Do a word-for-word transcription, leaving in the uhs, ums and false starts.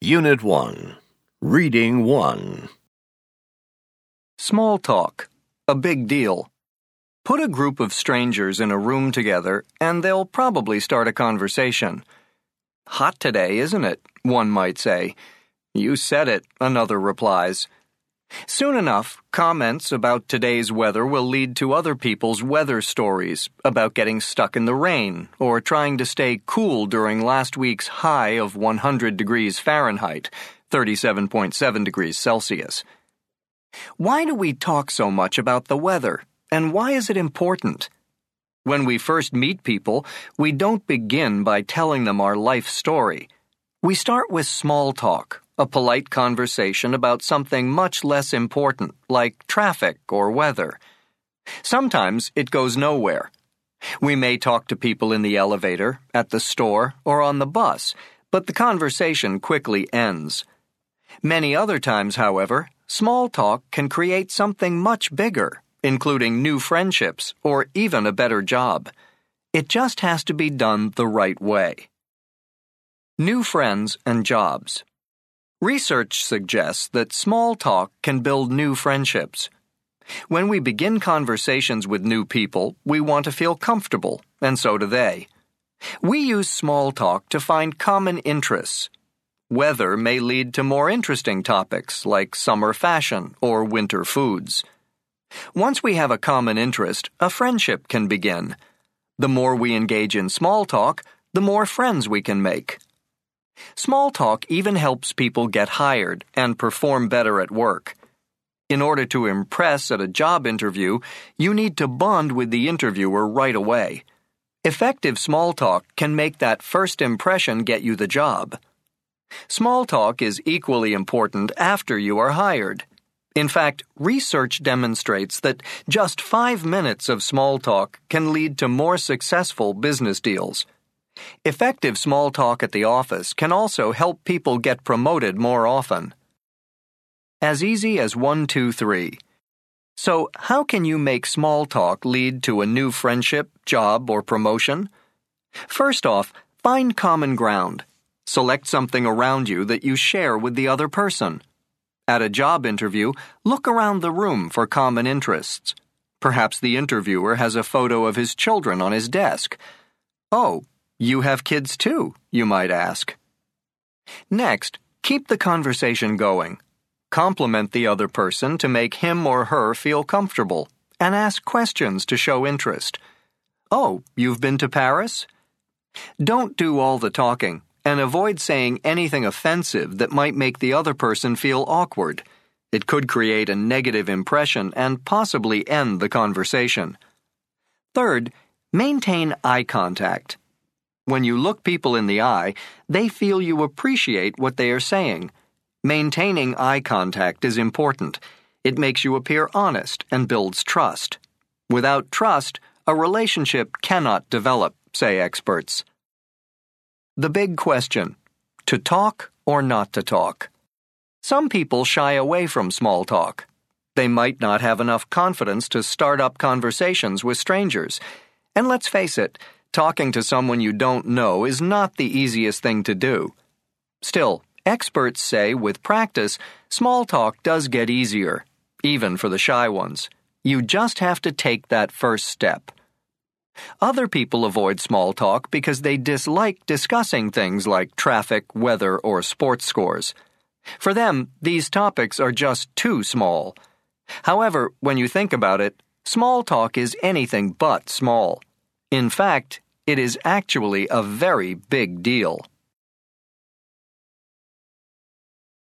Unit one. Reading one. Small talk. A big deal. Put a group of strangers in a room together, and they'll probably start a conversation. Hot today, isn't it? One might say. You said it, another replies. Soon enough, comments about today's weather will lead to other people's weather stories about getting stuck in the rain or trying to stay cool during last week's high of one hundred degrees Fahrenheit, thirty-seven point seven degrees Celsius. Why do we talk so much about the weather, and why is it important? When we first meet people, we don't begin by telling them our life story. We start with small talk, a polite conversation about something much less important, like traffic or weather. Sometimes it goes nowhere. We may talk to people in the elevator, at the store, or on the bus, but the conversation quickly ends. Many other times, however, small talk can create something much bigger, including new friendships or even a better job. It just has to be done the right way. New friends and jobs. Research suggests that small talk can build new friendships. When we begin conversations with new people, we want to feel comfortable, and so do they. We use small talk to find common interests. Weather may lead to more interesting topics like summer fashion or winter foods. Once we have a common interest, a friendship can begin. The more we engage in small talk, the more friends we can make. Small talk even helps people get hired and perform better at work. In order to impress at a job interview, you need to bond with the interviewer right away. Effective small talk can make that first impression get you the job. Small talk is equally important after you are hired. In fact, research demonstrates that just five minutes of small talk can lead to more successful business deals. Effective small talk at the office can also help people get promoted more often. As easy as one, two, three. So, how can you make small talk lead to a new friendship, job, or promotion? First off, find common ground. Select something around you that you share with the other person. At a job interview, look around the room for common interests. Perhaps the interviewer has a photo of his children on his desk. Oh, you have kids too, you might ask. Next, keep the conversation going. Compliment the other person to make him or her feel comfortable, and ask questions to show interest. Oh, you've been to Paris? Don't do all the talking, and avoid saying anything offensive that might make the other person feel awkward. It could create a negative impression and possibly end the conversation. Third, maintain eye contact. When you look people in the eye, they feel you appreciate what they are saying. Maintaining eye contact is important. It makes you appear honest and builds trust. Without trust, a relationship cannot develop, say experts. The big question: to talk or not to talk? Some people shy away from small talk. They might not have enough confidence to start up conversations with strangers. And let's face it, talking to someone you don't know is not the easiest thing to do. Still, experts say with practice, small talk does get easier, even for the shy ones. You just have to take that first step. Other people avoid small talk because they dislike discussing things like traffic, weather, or sports scores. For them, these topics are just too small. However, when you think about it, small talk is anything but small. In fact, it is actually a very big deal.